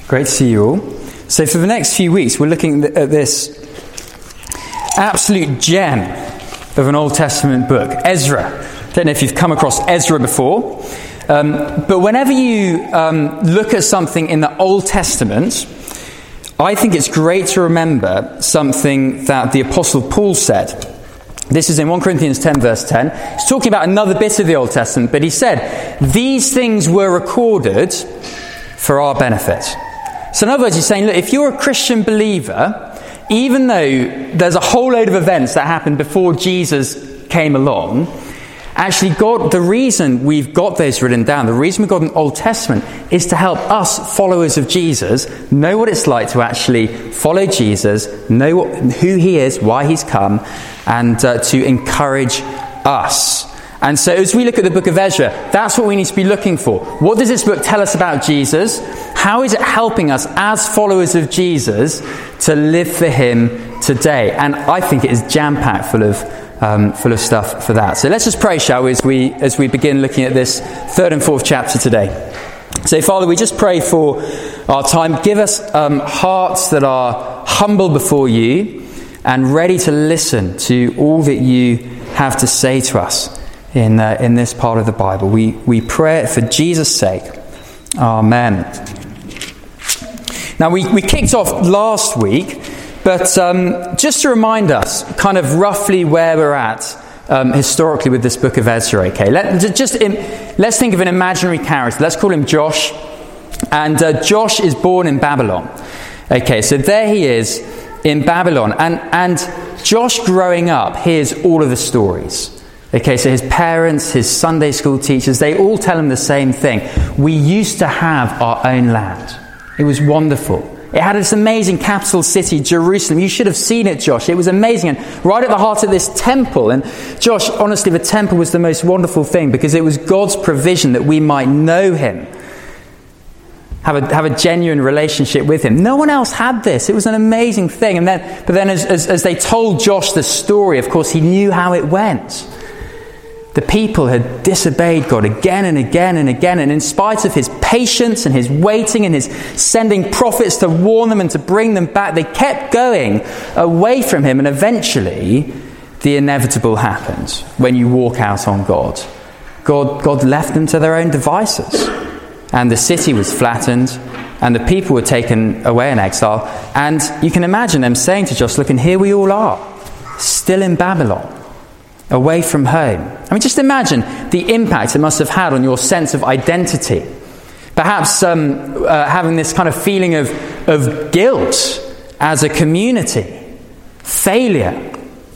Great to see you all. So for the next few weeks, we're looking at this absolute gem of an Old Testament book, Ezra. Don't know if you've come across Ezra before, but whenever you look at something in the Old Testament, I think it's great to remember something that the Apostle Paul said. This is in 1 Corinthians 10 verse 10. He's talking about another bit of the Old Testament, but he said, these things were recorded for our benefit. So in other words, he's saying, look, if you're a Christian believer, even though there's a whole load of events that happened before Jesus came along, actually God, the reason we've got those written down, the reason we've got an Old Testament is to help us followers of Jesus know what it's like to actually follow Jesus, know who he is, why he's come, and to encourage us. And so as we look at the book of Ezra, that's what we need to be looking for. What does this book tell us about Jesus? How is it helping us as followers of Jesus to live for him today? And I think it is jam-packed full of stuff for that. So let's just pray, shall we, as we begin looking at this third and fourth chapter today. So Father, we just pray for our time. Give us hearts that are humble before you and ready to listen to all that you have to say to us in this part of the Bible. We pray it for Jesus' sake. Amen. Now we kicked off last week, but just to remind us kind of roughly where we're at historically with this book of Ezra. Okay, let's think of an imaginary character. Let's call him Josh. And Josh is born in Babylon. Okay, so there he is in Babylon. And Josh growing up hears all of the stories. Okay, so his parents, his Sunday school teachers, they all tell him the same thing. We used to have our own land. It was wonderful. It had this amazing capital city, Jerusalem. You should have seen it, Josh. It was amazing. And right at the heart of this temple. And Josh, honestly, the temple was the most wonderful thing because it was God's provision that we might know him. Have a genuine relationship with him. No one else had this. It was an amazing thing. But then as they told Josh the story, of course, he knew how it went. The people had disobeyed God again and again and again, and in spite of his patience and his waiting and his sending prophets to warn them and to bring them back, they kept going away from him, and eventually the inevitable happened when you walk out on God. God left them to their own devices, and the city was flattened, and the people were taken away in exile, and you can imagine them saying to Josh, look, and here we all are, still in Babylon. Away from home. I mean, just imagine the impact it must have had on your sense of identity. Perhaps having this kind of feeling of guilt as a community. Failure.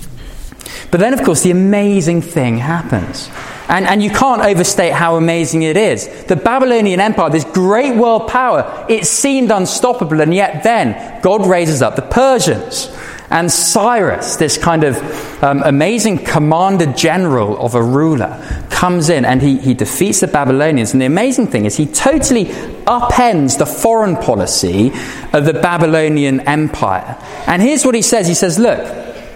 But then, of course, the amazing thing happens. And you can't overstate how amazing it is. The Babylonian Empire, this great world power, it seemed unstoppable, and yet then God raises up the Persians. And Cyrus, this kind of amazing commander general of a ruler, comes in and he defeats the Babylonians. And the amazing thing is he totally upends the foreign policy of the Babylonian Empire. And here's what he says. He says, look,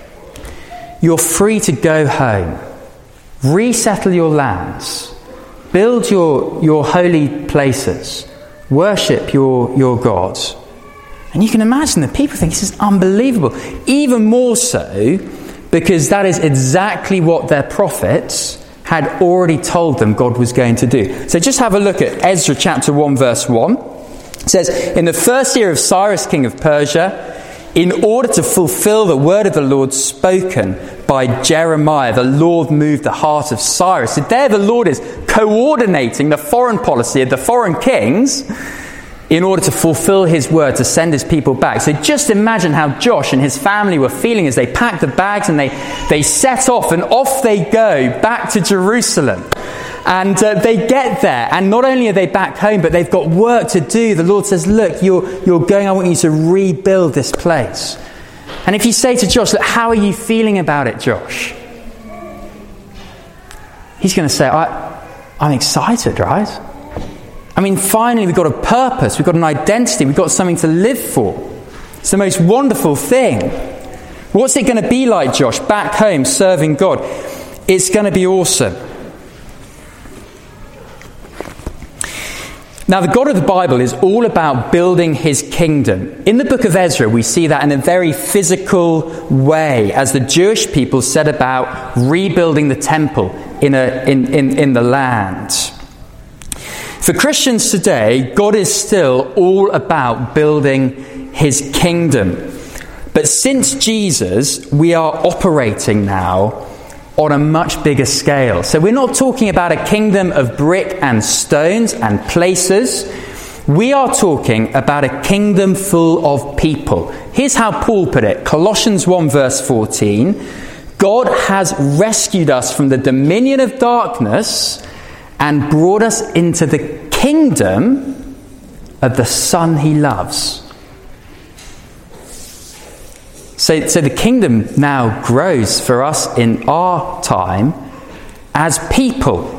you're free to go home, resettle your lands, build your holy places, worship your gods. And you can imagine that people think this is unbelievable. Even more so because that is exactly what their prophets had already told them God was going to do. So just have a look at Ezra chapter 1 verse 1. It says, in the first year of Cyrus king of Persia, in order to fulfill the word of the Lord spoken by Jeremiah, the Lord moved the heart of Cyrus. So there the Lord is coordinating the foreign policy of the foreign kings in order to fulfill his word, to send his people back. So just imagine how Josh and his family were feeling as they packed the bags and they set off, and off they go back to Jerusalem. And they get there, and not only are they back home, but they've got work to do. The Lord says, look, you're going, I want you to rebuild this place. And if you say to Josh, look, how are you feeling about it, Josh? He's going to say, I'm excited, right? I mean, finally we've got a purpose, we've got an identity, we've got something to live for. It's the most wonderful thing. What's it going to be like, Josh, back home serving God? It's going to be awesome. Now, the God of the Bible is all about building his kingdom. In the book of Ezra, we see that in a very physical way as the Jewish people set about rebuilding the temple in the land. For Christians today, God is still all about building his kingdom. But since Jesus, we are operating now on a much bigger scale. So we're not talking about a kingdom of brick and stones and places. We are talking about a kingdom full of people. Here's how Paul put it. Colossians 1 verse 14. God has rescued us from the dominion of darkness and brought us into the kingdom of the Son he loves. So the kingdom now grows for us in our time as people.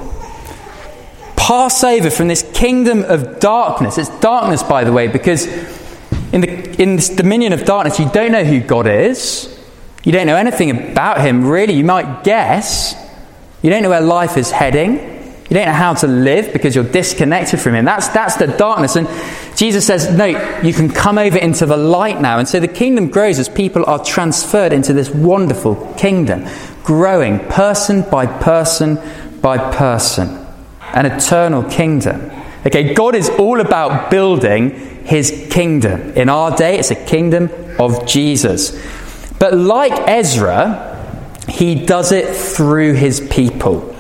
Pass over from this kingdom of darkness. It's darkness, by the way, because in this dominion of darkness, you don't know who God is. You don't know anything about him, really. You might guess. You don't know where life is heading. You don't know how to live because you're disconnected from him. That's the darkness. And Jesus says, no, you can come over into the light now. And so the kingdom grows as people are transferred into this wonderful kingdom, growing person by person by person. An eternal kingdom. Okay, God is all about building his kingdom. In our day, it's a kingdom of Jesus. But like Ezra, he does it through his people.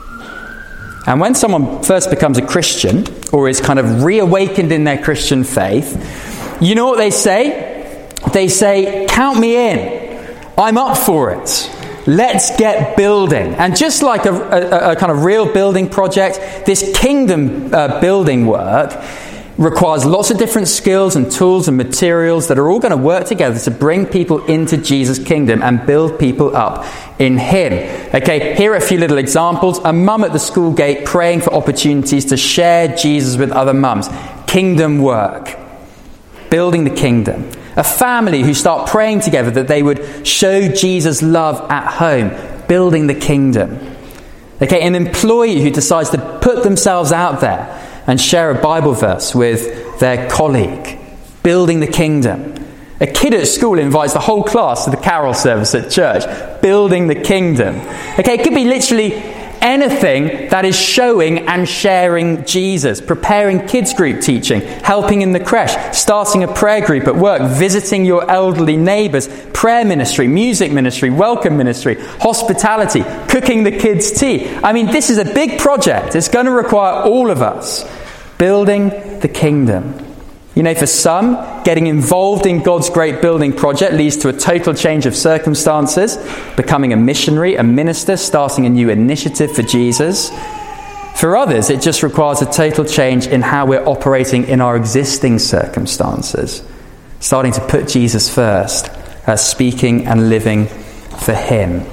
And when someone first becomes a Christian, or is kind of reawakened in their Christian faith, you know what they say? They say, count me in. I'm up for it. Let's get building. And just like a kind of real building project, this kingdom building work requires lots of different skills and tools and materials that are all going to work together to bring people into Jesus' kingdom and build people up in him. Okay, here are a few little examples. A mum at the school gate praying for opportunities to share Jesus with other mums. Kingdom work. Building the kingdom. A family who start praying together that they would show Jesus' love at home. Building the kingdom. Okay, an employee who decides to put themselves out there and share a Bible verse with their colleague. Building the kingdom. A kid at school invites the whole class to the carol service at church. Building the kingdom. Okay, it could be literally anything that is showing and sharing Jesus. Preparing kids group teaching, helping in the creche, starting a prayer group at work, visiting your elderly neighbours, prayer ministry, music ministry, welcome ministry, hospitality, cooking the kids' tea. I mean, this is a big project. It's going to require all of us building the kingdom. You know, for some, getting involved in God's great building project leads to a total change of circumstances, becoming a missionary, a minister, starting a new initiative for Jesus. For others, it just requires a total change in how we're operating in our existing circumstances, starting to put Jesus first, speaking and living for him.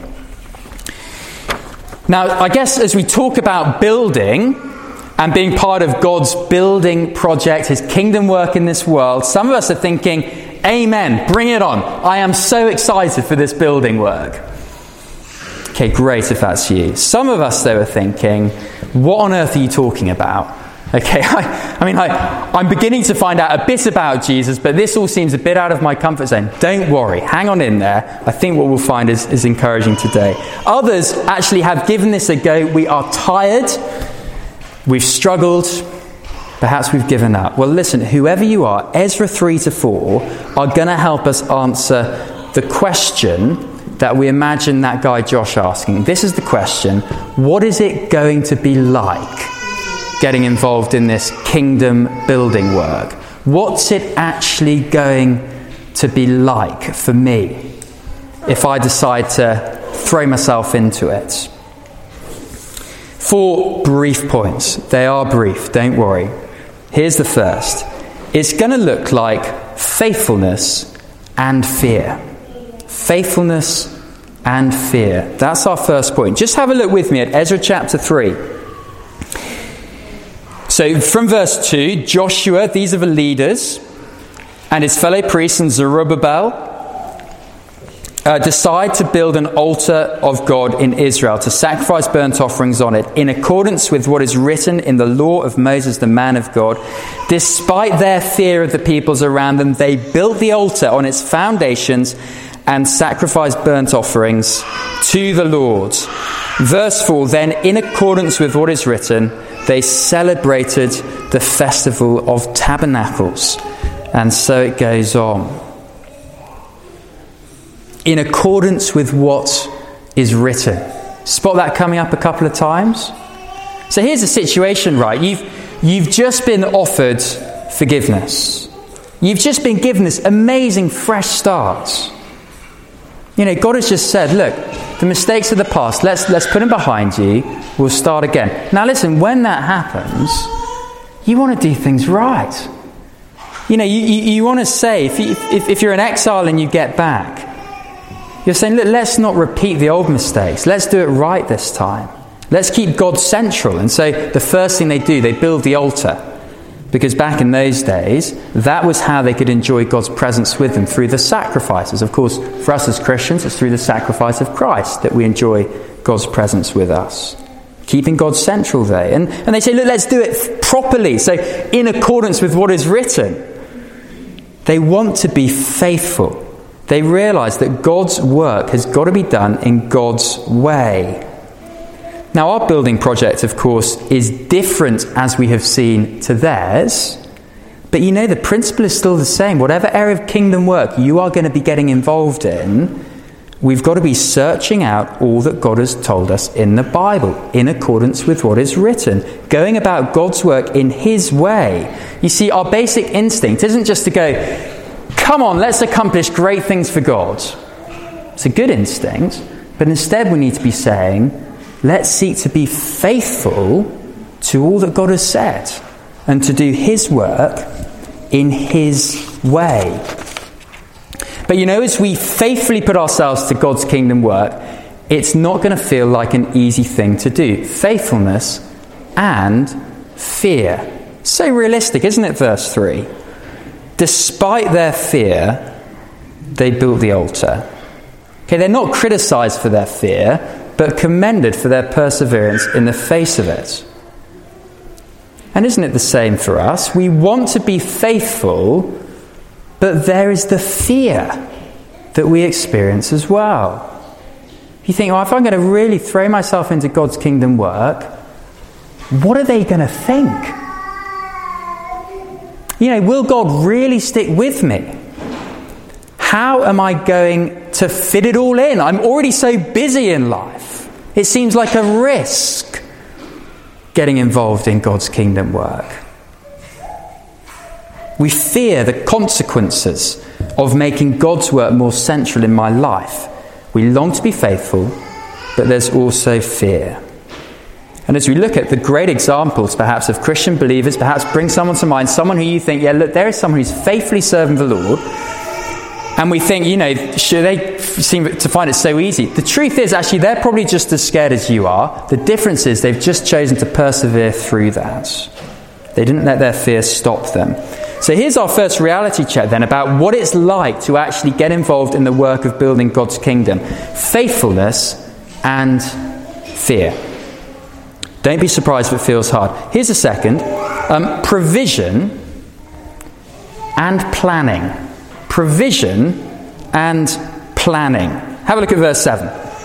Now, I guess as we talk about building and being part of God's building project, his kingdom work in this world, some of us are thinking, amen, bring it on. I am so excited for this building work. Okay, great if that's you. Some of us, though, are thinking, what on earth are you talking about? Okay, I'm beginning to find out a bit about Jesus, but this all seems a bit out of my comfort zone. Don't worry, hang on in there. I think what we'll find is encouraging today. Others actually have given this a go. We are tired. We've struggled, perhaps we've given up. Well, listen, whoever you are, Ezra 3-4 are going to help us answer the question that we imagine that guy Josh asking. This is the question: what is it going to be like getting involved in this kingdom building work? What's it actually going to be like for me if I decide to throw myself into it? 4 brief points. They are brief, don't worry. Here's the first. It's going to look like faithfulness and fear. Faithfulness and fear. That's our first point. Just have a look with me at Ezra chapter 3. So from verse 2, Joshua, these are the leaders, and his fellow priests, and Zerubbabel, decide to build an altar of God in Israel to sacrifice burnt offerings on it in accordance with what is written in the law of Moses, the man of God. Despite their fear of the peoples around them, they built the altar on its foundations and sacrificed burnt offerings to the Lord. Verse 4, then in accordance with what is written, they celebrated the festival of tabernacles. And so it goes on. In accordance with what is written. Spot that coming up a couple of times? So here's the situation, right? You've just been offered forgiveness. You've just been given this amazing fresh start. You know, God has just said, look, the mistakes of the past, let's put them behind you. We'll start again. Now listen, when that happens, you want to do things right. You know, you want to say, if you're in exile and you get back, you're saying, look, let's not repeat the old mistakes. Let's do it right this time. Let's keep God central. And so the first thing they do, they build the altar. Because back in those days, that was how they could enjoy God's presence with them, through the sacrifices. Of course, for us as Christians, it's through the sacrifice of Christ that we enjoy God's presence with us. Keeping God central there. And they say, look, let's do it properly. So in accordance with what is written. They want to be faithful. They realise that God's work has got to be done in God's way. Now, our building project, of course, is different, as we have seen, to theirs. But you know, the principle is still the same. Whatever area of kingdom work you are going to be getting involved in, we've got to be searching out all that God has told us in the Bible, in accordance with what is written. Going about God's work in his way. You see, our basic instinct isn't just to go, come on, let's accomplish great things for God. It's a good instinct. But instead we need to be saying, let's seek to be faithful to all that God has said and to do his work in his way. But you know, as we faithfully put ourselves to God's kingdom work, it's not going to feel like an easy thing to do. Faithfulness and fear. So realistic, isn't it? Verse 3. Despite their fear, they built the altar. Okay, they're not criticised for their fear, but commended for their perseverance in the face of it. And isn't it the same for us? We want to be faithful, but there is the fear that we experience as well. You think, well, if I'm going to really throw myself into God's kingdom work, what are they going to think? You know, will God really stick with me? How am I going to fit it all in? I'm already so busy in life. It seems like a risk getting involved in God's kingdom work. We fear the consequences of making God's work more central in my life. We long to be faithful, but there's also fear. And as we look at the great examples, perhaps, of Christian believers, perhaps bring someone to mind, someone who you think, yeah, look, there is someone who's faithfully serving the Lord. And we think, you know, sure, they seem to find it so easy. The truth is, actually, they're probably just as scared as you are. The difference is they've just chosen to persevere through that. They didn't let their fear stop them. So here's our first reality check then about what it's like to actually get involved in the work of building God's kingdom. Faithfulness and fear. Don't be surprised if it feels hard. Here's a second. Provision and planning. Provision and planning. Have a look at verse 7.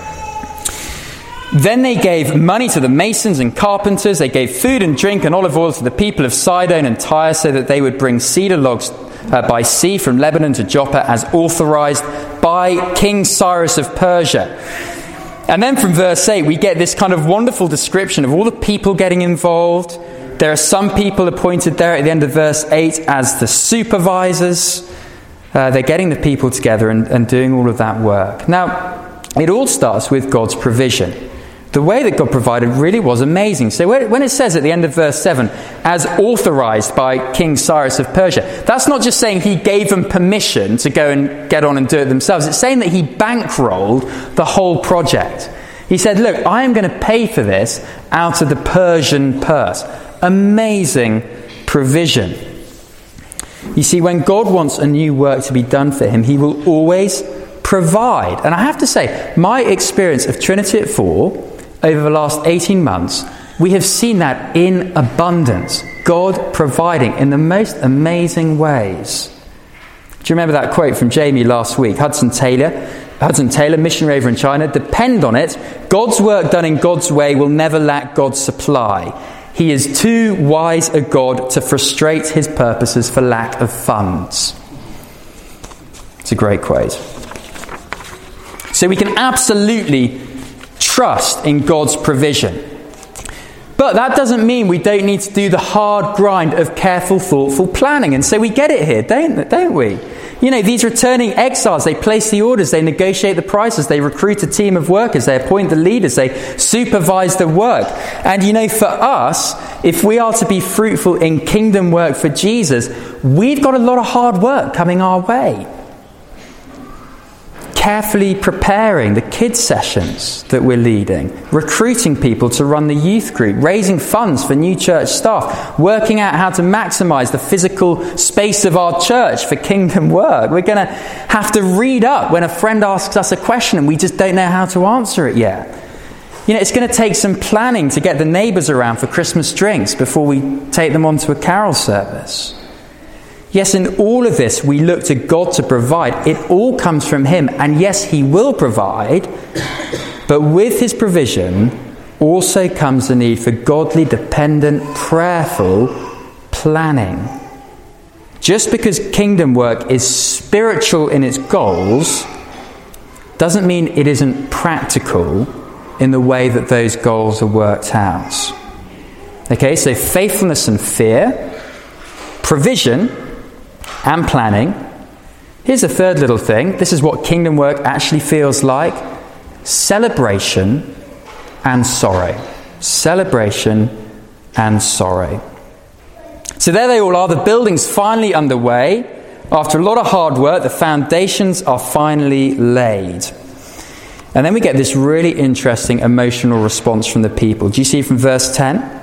Then they gave money to the masons and carpenters. They gave food and drink and olive oil to the people of Sidon and Tyre so that they would bring cedar logs by sea from Lebanon to Joppa as authorized by King Cyrus of Persia. And then from verse 8 we get this kind of wonderful description of all the people getting involved. There are some people appointed there at the end of verse 8 as the supervisors. They're getting the people together and doing all of that work. Now, it all starts with God's provision. The way that God provided really was amazing. So when it says at the end of verse 7, as authorized by King Cyrus of Persia, that's not just saying he gave them permission to go and get on and do it themselves. It's saying that he bankrolled the whole project. He said, look, I am going to pay for this out of the Persian purse. Amazing provision. You see, when God wants a new work to be done for him, he will always provide. And I have to say, my experience of Trinity at 4 over the last 18 months, we have seen that in abundance. God providing in the most amazing ways. Do you remember that quote from Jamie last week? Hudson Taylor, missionary over in China, depend on it, God's work done in God's way will never lack God's supply. He is too wise a God to frustrate his purposes for lack of funds. It's a great quote. So we can absolutely trust in God's provision. But that doesn't mean we don't need to do the hard grind of careful, thoughtful planning. And so we get it here, don't we? You know, these returning exiles, they place the orders, they negotiate the prices, they recruit a team of workers, they appoint the leaders, they supervise the work. And you know, for us, if we are to be fruitful in kingdom work for Jesus, we've got a lot of hard work coming our way. Carefully preparing the kids' sessions that we're leading, recruiting people to run the youth group, raising funds for new church staff, working out how to maximize the physical space of our church for kingdom work. We're going to have to read up when a friend asks us a question and we just don't know how to answer it yet. You know, it's going to take some planning to get the neighbours around for Christmas drinks before we take them onto a carol service. Yes, in all of this, we look to God to provide. It all comes from him. And yes, he will provide. But with his provision also comes the need for godly, dependent, prayerful planning. Just because kingdom work is spiritual in its goals doesn't mean it isn't practical in the way that those goals are worked out. Okay, so faithfulness and fear, provision and planning. Here's a third little thing. This is what kingdom work actually feels like. Celebration and sorrow. Celebration and sorrow. So there they all are. The building's finally underway. After a lot of hard work, the foundations are finally laid. And then we get this really interesting emotional response from the people. Do you see from verse 10?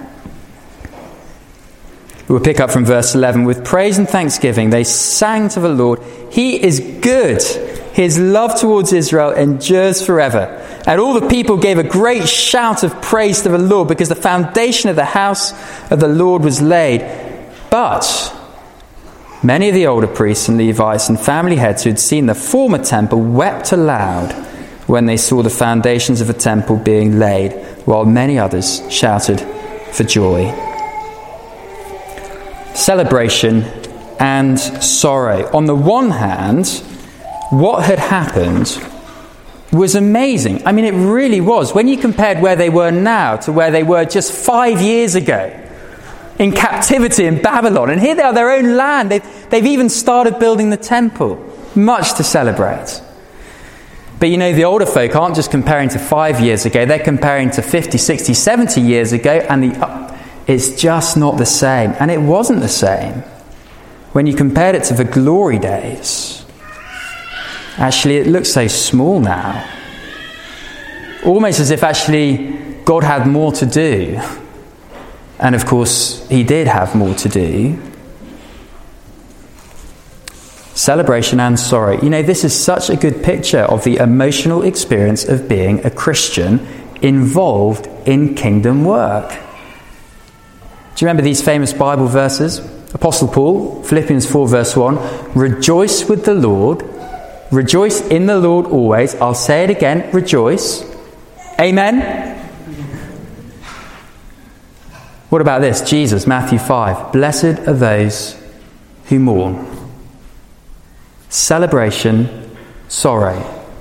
We'll pick up from verse 11. With praise and thanksgiving, they sang to the Lord. He is good. His love towards Israel endures forever. And all the people gave a great shout of praise to the Lord because the foundation of the house of the Lord was laid. But many of the older priests and Levites and family heads who had seen the former temple wept aloud when they saw the foundations of the temple being laid, while many others shouted for joy. Celebration and sorrow. On the one hand, what had happened was amazing. I mean, it really was. When you compared where they were now to where they were just 5 years ago, in captivity in Babylon, and here they are, their own land. They've even started building the temple. Much to celebrate. But you know, the older folk aren't just comparing to 5 years ago, they're comparing to 50, 60, 70 years ago, and it's just not the same. And it wasn't the same when you compared it to the glory days. Actually, it looks so small now. Almost as if actually God had more to do. And of course, he did have more to do. Celebration and sorrow. You know, this is such a good picture of the emotional experience of being a Christian involved in kingdom work. Do you remember these famous Bible verses? Apostle Paul, Philippians 4 verse 1, rejoice with the Lord, rejoice in the Lord always. I'll say it again, rejoice. Amen? What about this? Jesus, Matthew 5, blessed are those who mourn. Celebration, sorrow.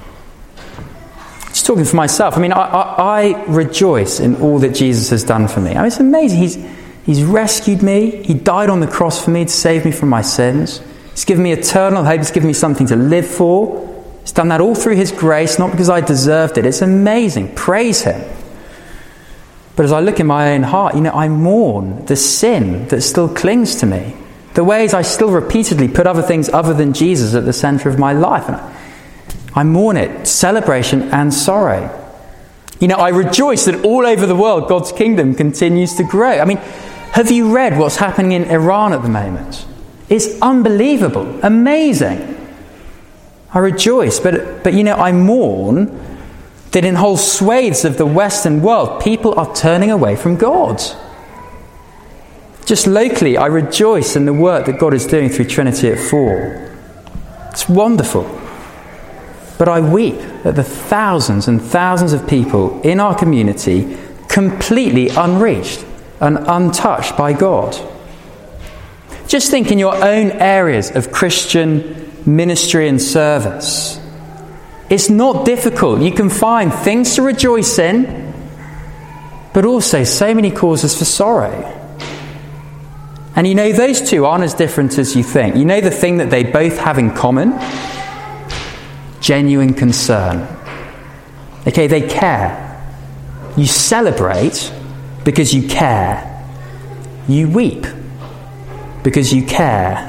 Just talking for myself, I mean, I rejoice in all that Jesus has done for me. I mean, it's amazing. He's rescued me. He died on the cross for me to save me from my sins. He's given me eternal hope. He's given me something to live for. He's done that all through his grace, not because I deserved it. It's amazing. Praise him. But as I look in my own heart, you know, I mourn the sin that still clings to me. The ways I still repeatedly put other things other than Jesus at the centre of my life. And I mourn it. Celebration and sorrow. You know, I rejoice that all over the world God's kingdom continues to grow. I mean, have you read what's happening in Iran at the moment? It's unbelievable, amazing. I rejoice, but I mourn that in whole swathes of the Western world, people are turning away from God. Just locally, I rejoice in the work that God is doing through Trinity at 4. It's wonderful. But I weep at the thousands and thousands of people in our community completely unreached and untouched by God. Just think in your own areas of Christian ministry and service. It's not difficult. You can find things to rejoice in, but also so many causes for sorrow. And those two aren't as different as you think. The thing that they both have in common? Genuine concern. Okay, they care. You celebrate because you care. You weep because you care.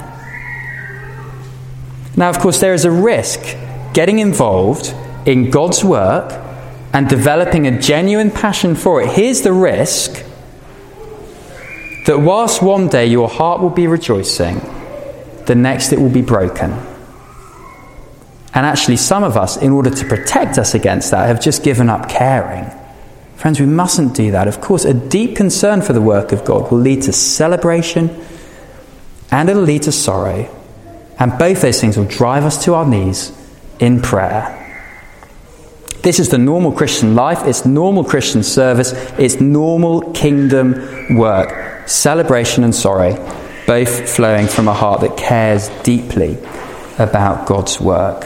Now, of course, there is a risk getting involved in God's work and developing a genuine passion for it. Here's the risk: that whilst one day your heart will be rejoicing, the next it will be broken. And actually, some of us, in order to protect us against that, have just given up caring. Friends, we mustn't do that. Of course, a deep concern for the work of God will lead to celebration and it'll lead to sorrow. And both those things will drive us to our knees in prayer. This is the normal Christian life. It's normal Christian service. It's normal kingdom work. Celebration and sorrow, both flowing from a heart that cares deeply about God's work.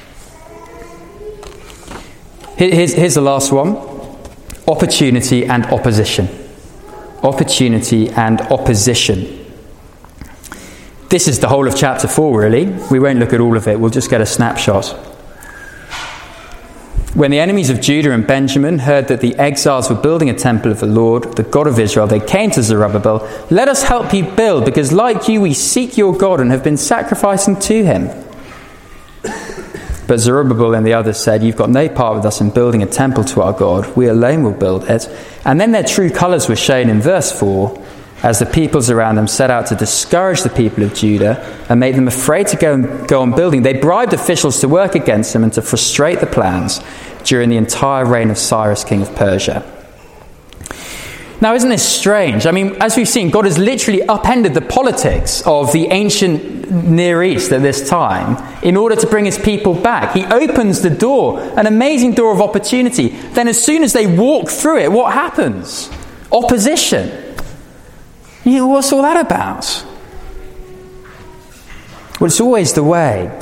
Here's the last one. Opportunity and opposition. Opportunity and opposition. This is the whole of chapter 4, really. We won't look at all of it. We'll just get a snapshot. When the enemies of Judah and Benjamin heard that the exiles were building a temple of the Lord, the God of Israel, they came to Zerubbabel. "Let us help you build, because like you, we seek your God and have been sacrificing to him." But Zerubbabel and the others said, "You've got no part with us in building a temple to our God. We alone will build it." And then their true colours were shown in verse 4, as the peoples around them set out to discourage the people of Judah and make them afraid to go on building. They bribed officials to work against them and to frustrate the plans during the entire reign of Cyrus, king of Persia. Now, isn't this strange? I mean, as we've seen, God has literally upended the politics of the ancient Near East at this time in order to bring his people back. He opens the door, an amazing door of opportunity. Then as soon as they walk through it, what happens? Opposition. What's all that about? Well, it's always the way.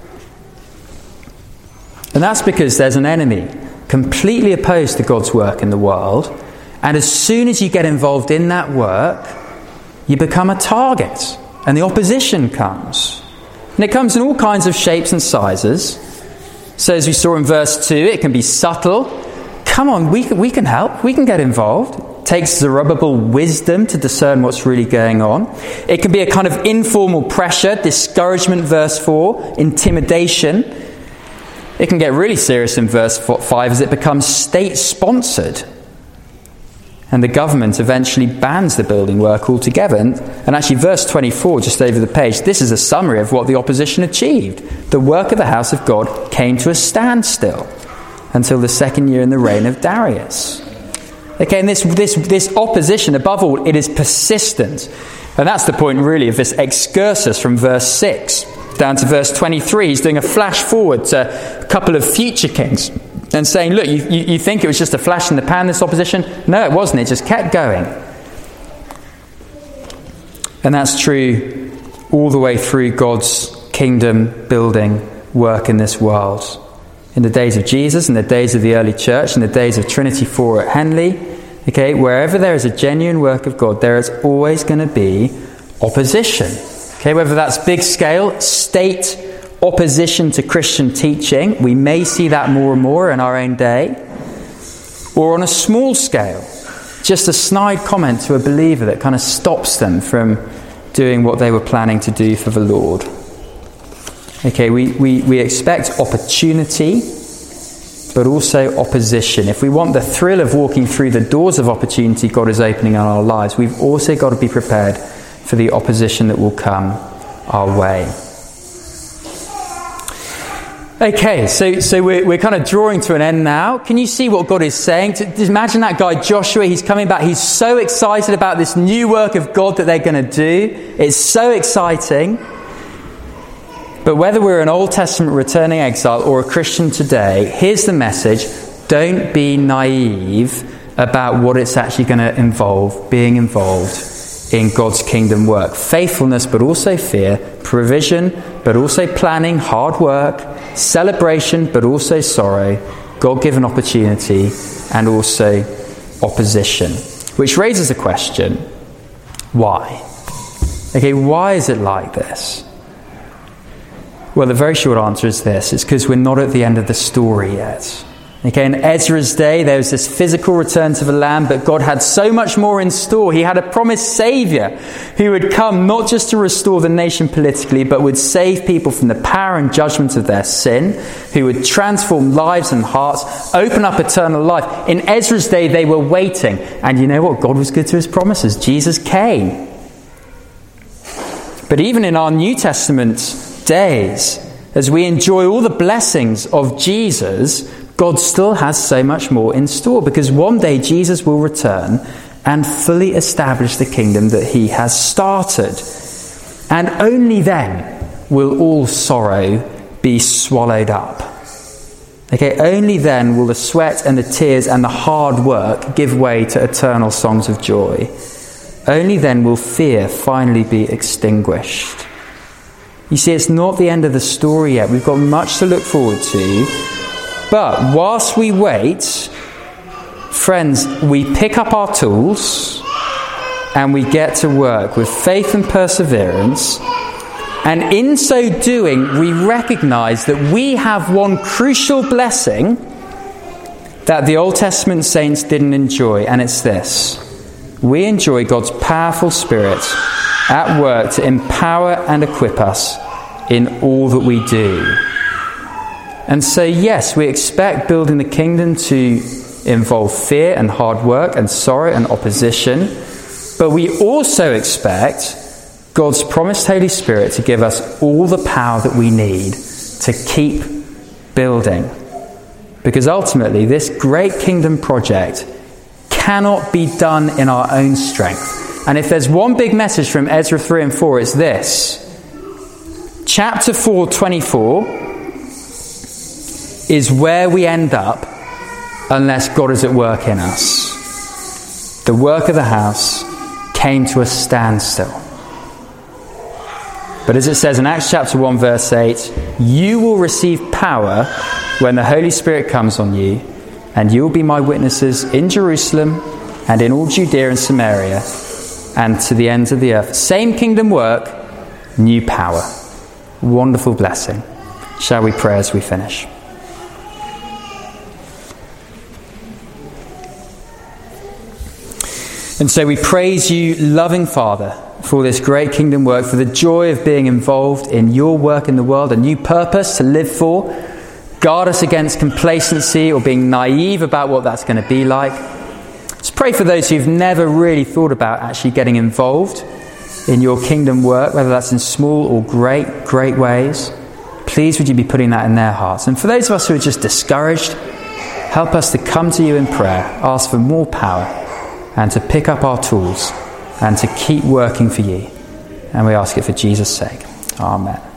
And that's because there's an enemy completely opposed to God's work in the world. And as soon as you get involved in that work, you become a target. And the opposition comes. And it comes in all kinds of shapes and sizes. So as we saw in verse 2, it can be subtle. Come on, we can help. We can get involved. It takes Zerubbabel wisdom to discern what's really going on. It can be a kind of informal pressure, discouragement, verse 4, intimidation. It can get really serious in verse 5 as it becomes state-sponsored. And the government eventually bans the building work altogether. And actually, verse 24, just over the page, this is a summary of what the opposition achieved. The work of the house of God came to a standstill until the second year in the reign of Darius. Okay, and this opposition, above all, it is persistent. And that's the point, really, of this excursus from verse 6 down to verse 23. He's doing a flash forward to a couple of future kings and saying, look, you think it was just a flash in the pan, this opposition? No, it wasn't. It just kept going. And that's true all the way through God's kingdom building work in this world. In the days of Jesus, in the days of the early church, in the days of Trinity 4 at Henley, okay, wherever there is a genuine work of God, there is always going to be opposition. Okay, whether that's big scale, state opposition to Christian teaching, we may see that more and more in our own day, or on a small scale, just a snide comment to a believer that kind of stops them from doing what they were planning to do for the Lord. Okay, we expect opportunity, but also opposition. If we want the thrill of walking through the doors of opportunity God is opening in our lives, we've also got to be prepared for the opposition that will come our way. Okay, so we're kind of drawing to an end now. Can you see what God is saying? Imagine that guy Joshua, he's coming back. He's so excited about this new work of God that they're going to do. It's so exciting. But whether we're an Old Testament returning exile or a Christian today, here's the message. Don't be naive about what it's actually going to involve, being involved in God's kingdom work. Faithfulness, but also fear. Provision, but also planning, hard work. Celebration, but also sorrow. God-given opportunity, and also opposition. Which raises the question, why? Okay, why is it like this? Well, the very short answer is this. It's because we're not at the end of the story yet. Okay, in Ezra's day, there was this physical return to the land, but God had so much more in store. He had a promised Saviour who would come not just to restore the nation politically, but would save people from the power and judgment of their sin, who would transform lives and hearts, open up eternal life. In Ezra's day, they were waiting. And you know what? God was good to his promises. Jesus came. But even in our New Testament days, as we enjoy all the blessings of Jesus, God still has so much more in store, because one day Jesus will return and fully establish the kingdom that he has started. And only then will all sorrow be swallowed up. Okay, only then will the sweat and the tears and the hard work give way to eternal songs of joy. Only then will fear finally be extinguished. You see, it's not the end of the story yet. We've got much to look forward to. But whilst we wait, friends, we pick up our tools and we get to work with faith and perseverance. And in so doing, we recognize that we have one crucial blessing that the Old Testament saints didn't enjoy. And it's this. We enjoy God's powerful Spirit at work to empower and equip us in all that we do. And so, yes, we expect building the kingdom to involve fear and hard work and sorrow and opposition. But we also expect God's promised Holy Spirit to give us all the power that we need to keep building. Because ultimately, this great kingdom project cannot be done in our own strength. And if there's one big message from Ezra 3 and 4, it's this. Chapter 4:24 is where we end up unless God is at work in us. The work of the house came to a standstill. But as it says in Acts chapter 1 verse 8, you will receive power when the Holy Spirit comes on you, and you will be my witnesses in Jerusalem and in all Judea and Samaria and to the ends of the earth. Same kingdom work, new power. Wonderful blessing. Shall we pray as we finish? And so we praise you, loving Father, for this great kingdom work, for the joy of being involved in your work in the world, a new purpose to live for. Guard us against complacency or being naive about what that's going to be like. Let's pray for those who've never really thought about actually getting involved in your kingdom work, whether that's in small or great ways. Please would you be putting that in their hearts. And for those of us who are just discouraged, help us to come to you in prayer, ask for more power, and to pick up our tools and to keep working for you. And we ask it for Jesus' sake. Amen.